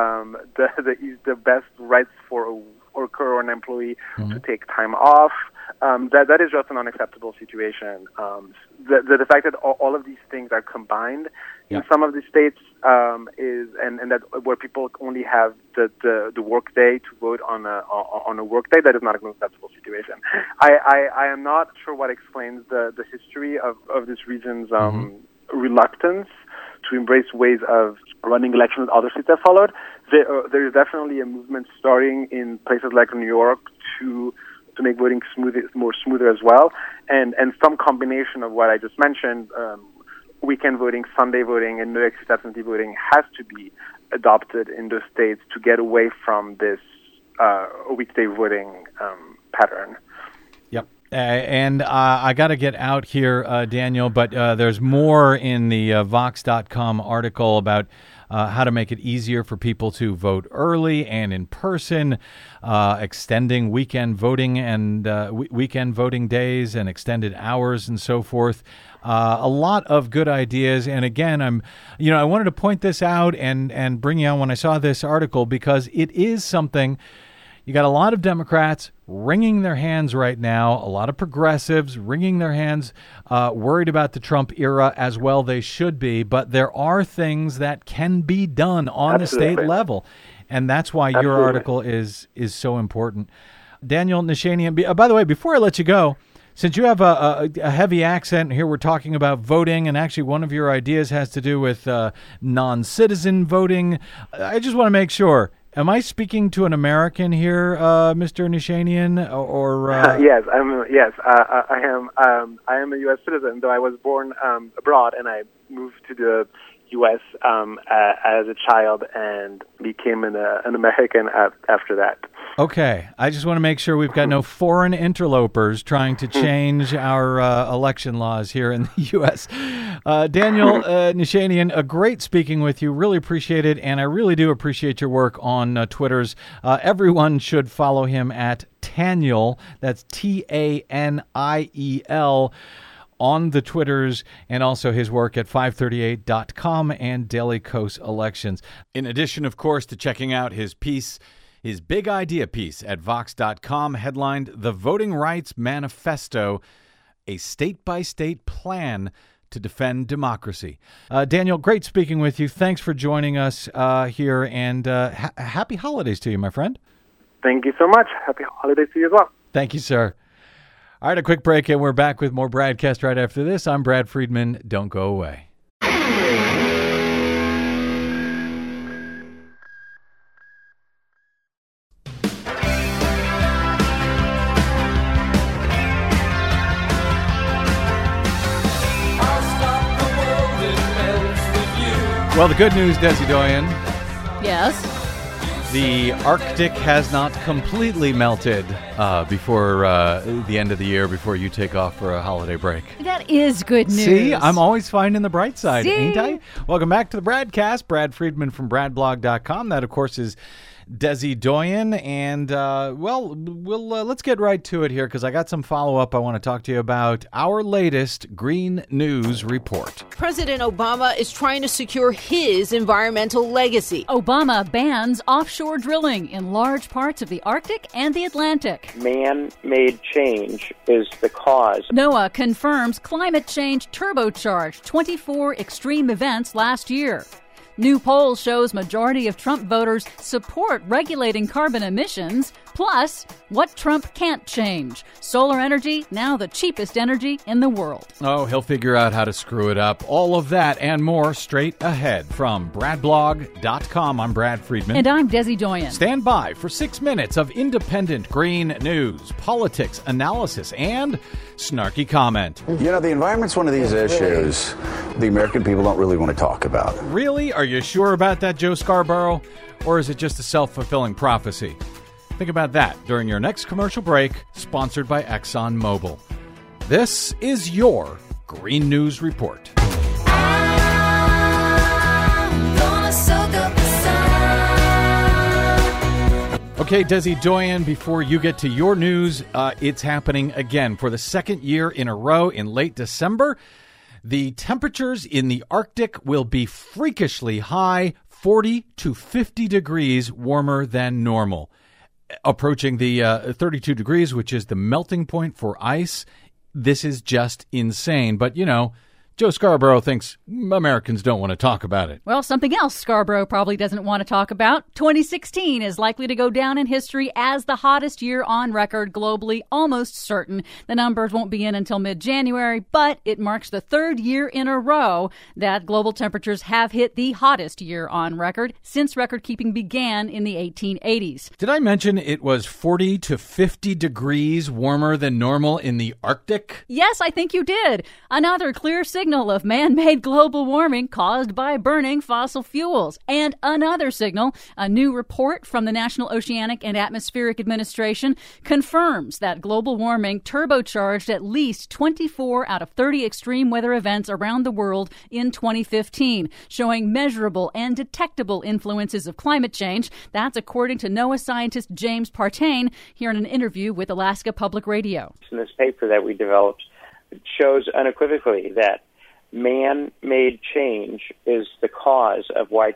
the best rights for a worker or an employee to take time off. That is just an unacceptable situation. The fact that all of these things are combined in some of the states is and that where people only have the work day to vote on a work day, that is not an acceptable situation. I am not sure what explains the history of this region's reluctance to embrace ways of running elections other states have followed. There is definitely a movement starting in places like New York to make voting smoother as well, and some combination of what I just mentioned, weekend voting, Sunday voting, and no excuse absentee voting has to be adopted in those states to get away from this weekday voting pattern. Yep. And I got to get out here, Daniel, but there's more in the Vox.com article about how to make it easier for people to vote early and in person, extending weekend voting and weekend voting days and extended hours and so forth. A lot of good ideas. And again, I wanted to point this out and bring you on when I saw this article because it is something. You got a lot of Democrats wringing their hands right now, a lot of progressives wringing their hands, worried about the Trump era as well they should be, but there are things that can be done on the state level, and that's why your article is so important. Daniel Neshanian, by the way, before I let you go, since you have a heavy accent here, we're talking about voting, and actually one of your ideas has to do with non-citizen voting. I just want to make sure. Am I speaking to an American here, Mr. Neshanian? Yes, I am. I am a U.S. citizen, though I was born abroad, and I moved to the U.S. As a child and became an American after that. Okay. I just want to make sure we've got no foreign interlopers trying to change our election laws here in the U.S. Daniel Neshanian, a great speaking with you. Really appreciate it, and I really do appreciate your work on Twitters. Everyone should follow him at Taniel. That's Taniel. On the Twitters, and also his work at 538.com and Daily Kos Elections. In addition, of course, to checking out his piece, his big idea piece at Vox.com, headlined The Voting Rights Manifesto, a state-by-state plan to defend democracy. Daniel, great speaking with you. Thanks for joining us here, and happy holidays to you, my friend. Thank you so much. Happy holidays to you as well. Thank you, sir. All right, a quick break, and we're back with more BradCast right after this. I'm Brad Friedman. Don't go away. Well, the good news, Desi Doyen. Yes. The Arctic has not completely melted before the end of the year, before you take off for a holiday break. That is good news. See, I'm always finding the bright side, ain't I? Welcome back to the BradCast. Brad Friedman from BradBlog.com. That, of course, is Desi Doyen. And, let's get right to it here because I got some follow-up I want to talk to you about. Our latest Green News report. President Obama is trying to secure his environmental legacy. Obama bans offshore drilling in large parts of the Arctic and the Atlantic. Man-made change is the cause. NOAA confirms climate change turbocharged 24 extreme events last year. New poll shows majority of Trump voters support regulating carbon emissions. Plus, what Trump can't change. Solar energy, now the cheapest energy in the world. Oh, he'll figure out how to screw it up. All of that and more straight ahead from BradBlog.com. I'm Brad Friedman. And I'm Desi Doyen. Stand by for 6 minutes of independent green news, politics, analysis, and snarky comment. You know, the environment's one of these issues the American people don't really want to talk about. Really? Are you sure about that, Joe Scarborough? Or is it just a self-fulfilling prophecy? Think about that during your next commercial break, sponsored by ExxonMobil. This is your Green News Report. Okay, Desi Doyen, before you get to your news, it's happening again for the second year in a row in late December. The temperatures in the Arctic will be freakishly high, 40 to 50 degrees warmer than normal. Approaching the 32 degrees, which is the melting point for ice. This is just insane. But, you know, Joe Scarborough thinks Americans don't want to talk about it. Well, something else Scarborough probably doesn't want to talk about. 2016 is likely to go down in history as the hottest year on record globally, almost certain. The numbers won't be in until mid-January, but it marks the third year in a row that global temperatures have hit the hottest year on record since record-keeping began in the 1880s. Did I mention it was 40 to 50 degrees warmer than normal in the Arctic? Yes, I think you did. Another clear signal of man-made global warming caused by burning fossil fuels. And another signal, a new report from the National Oceanic and Atmospheric Administration confirms that global warming turbocharged at least 24 out of 30 extreme weather events around the world in 2015, showing measurable and detectable influences of climate change. That's according to NOAA scientist James Partain here in an interview with Alaska Public Radio. In this paper that we developed, it shows unequivocally that man-made change is the cause of why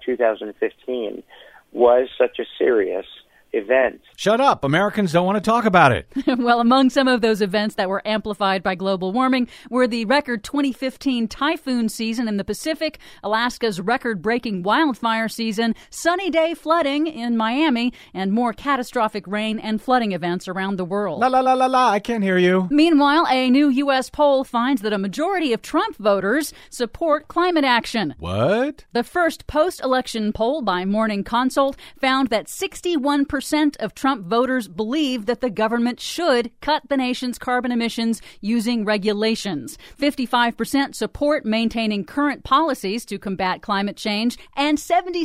2015 was such a serious event. Shut up. Americans don't want to talk about it. Well, among some of those events that were amplified by global warming were the record 2015 typhoon season in the Pacific, Alaska's record-breaking wildfire season, sunny day flooding in Miami, and more catastrophic rain and flooding events around the world. La la la la la, I can't hear you. Meanwhile, a new U.S. poll finds that a majority of Trump voters support climate action. What? The first post-election poll by Morning Consult found that 61% of Trump voters believe that the government should cut the nation's carbon emissions using regulations. 55% support maintaining current policies to combat climate change, and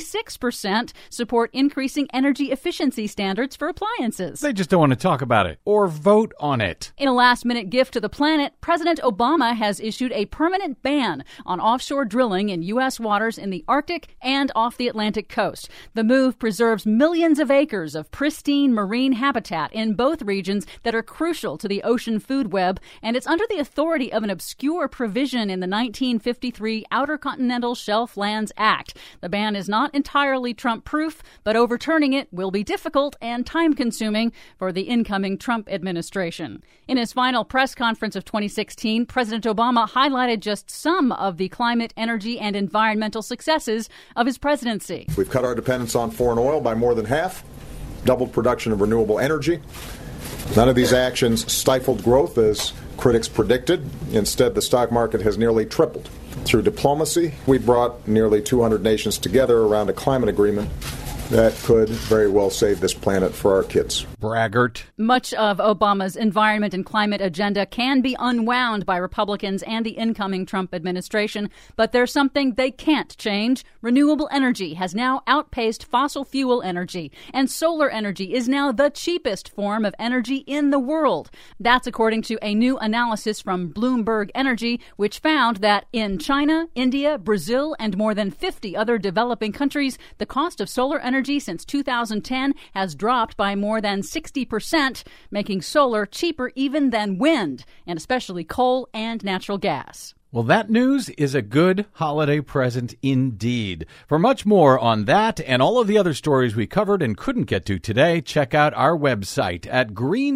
76% support increasing energy efficiency standards for appliances. They just don't want to talk about it or vote on it. In a last-minute gift to the planet, President Obama has issued a permanent ban on offshore drilling in U.S. waters in the Arctic and off the Atlantic coast. The move preserves millions of acres of pristine marine habitat in both regions that are crucial to the ocean food web, and it's under the authority of an obscure provision in the 1953 Outer Continental Shelf Lands Act. The ban is not entirely Trump-proof, but overturning it will be difficult and time-consuming for the incoming Trump administration. In his final press conference of 2016, President Obama highlighted just some of the climate, energy, and environmental successes of his presidency. We've cut our dependence on foreign oil by more than half, doubled production of renewable energy. None of these actions stifled growth as critics predicted. Instead, the stock market has nearly tripled. Through diplomacy, we brought nearly 200 nations together around a climate agreement that could very well save this planet for our kids. Braggart. Much of Obama's environment and climate agenda can be unwound by Republicans and the incoming Trump administration, but there's something they can't change. Renewable energy has now outpaced fossil fuel energy, and solar energy is now the cheapest form of energy in the world. That's according to a new analysis from Bloomberg Energy, which found that in China, India, Brazil, and more than 50 other developing countries, the cost of solar energy since 2010 has dropped by more than 60%, making solar cheaper even than wind, and especially coal and natural gas. Well, that news is a good holiday present indeed. For much more on that and all of the other stories we covered and couldn't get to today, check out our website at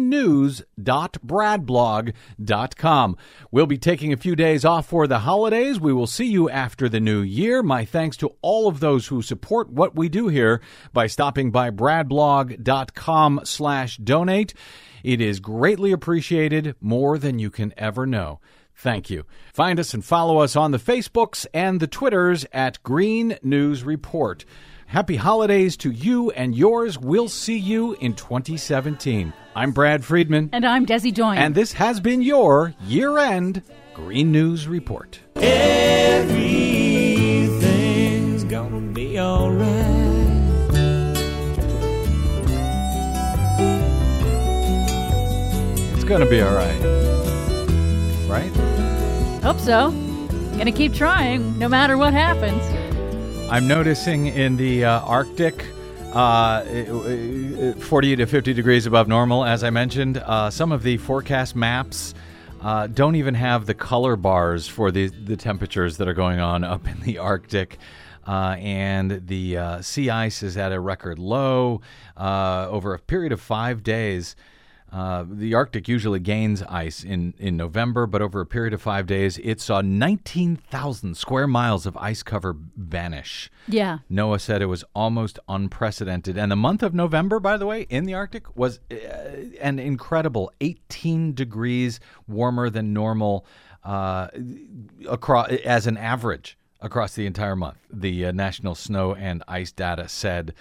greennews.bradblog.com. We'll be taking a few days off for the holidays. We will see you after the new year. My thanks to all of those who support what we do here by stopping by bradblog.com/donate. It is greatly appreciated, more than you can ever know. Thank you. Find us and follow us on the Facebooks and the Twitters at Green News Report. Happy holidays to you and yours. We'll see you in 2017. I'm Brad Friedman. And I'm Desi Doyen. And this has been your year-end Green News Report. Everything's gonna be all right. It's gonna be all right. Right? Hope so. Gonna keep trying, no matter what happens. I'm noticing in the Arctic, 40 to 50 degrees above normal, as I mentioned. Some of the forecast maps don't even have the color bars for the temperatures that are going on up in the Arctic. And the sea ice is at a record low over a period of 5 days. The Arctic usually gains ice in November, but over a period of 5 days, it saw 19,000 square miles of ice cover vanish. Yeah. NOAA said it was almost unprecedented. And the month of November, by the way, in the Arctic was an incredible 18 degrees warmer than normal across as an average across the entire month, the National Snow and Ice Data said.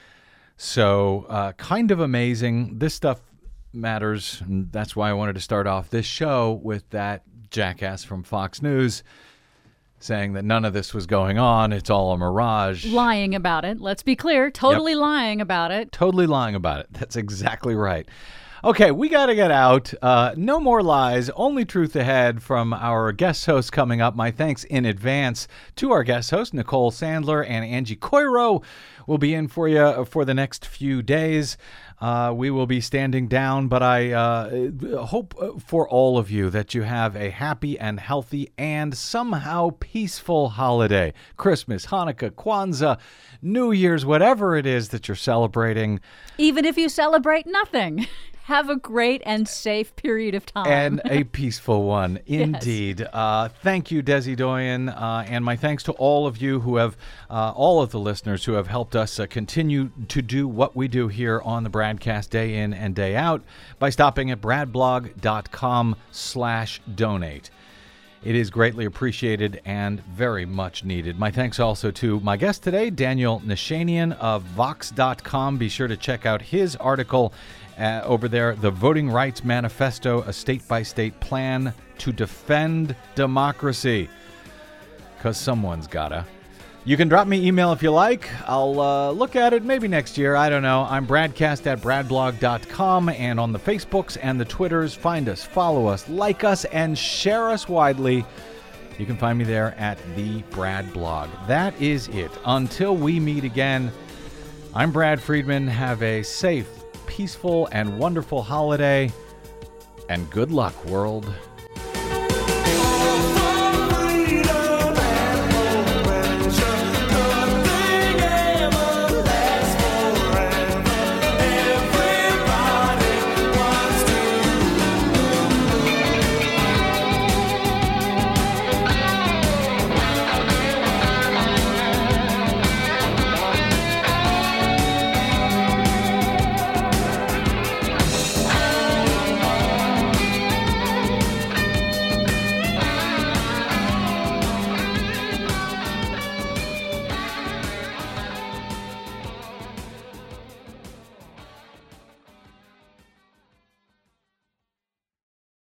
So kind of amazing. This stuff matters, and that's why I wanted to start off this show with that jackass from Fox News saying that none of this was going on. It's all a mirage. Lying about it. Let's be clear. Totally lying about it. Totally lying about it. That's exactly right. Okay, we got to get out. No more lies, only truth ahead from our guest host coming up. My thanks in advance to our guest host, Nicole Sandler and Angie Coiro will be in for you for the next few days. We will be standing down, but I hope for all of you that you have a happy and healthy and somehow peaceful holiday. Christmas, Hanukkah, Kwanzaa, New Year's, whatever it is that you're celebrating. Even if you celebrate nothing. Have a great and safe period of time. And a peaceful one, indeed. Yes. Thank you, Desi Doyen, and my thanks to all of you who have, all of the listeners who have helped us continue to do what we do here on the Bradcast day in and day out by stopping at bradblog.com/donate. It is greatly appreciated and very much needed. My thanks also to my guest today, Daniel Nashanian of Vox.com. Be sure to check out his article over there, The Voting Rights Manifesto, a state-by-state plan to defend democracy. Because someone's gotta. You can drop me email if you like. I'll look at it maybe next year. I don't know. I'm Bradcast at bradblog.com, and on the Facebooks and the Twitters, find us, follow us, like us, and share us widely. You can find me there at The Brad Blog. That is it. Until we meet again, I'm Brad Friedman. Have a safe, peaceful, and wonderful holiday. And good luck, world.